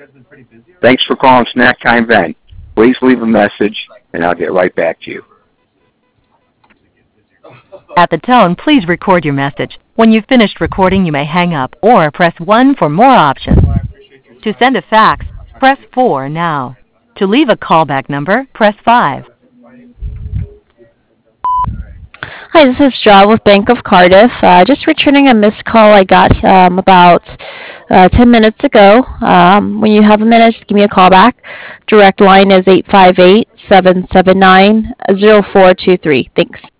Thanks for calling Snack Time Ben. Please leave a message, and I'll get right back to you. At the tone, please record your message. When you've finished recording, you may hang up or press 1 for more options. To send a fax, press 4 now. To leave a callback number, press 5. Hi, this is Joe with Bank of Cardiff. Just returning a missed call I got about 10 minutes ago. When you have a minute, just give me a call back. Direct line is 858-779-0423. Thanks.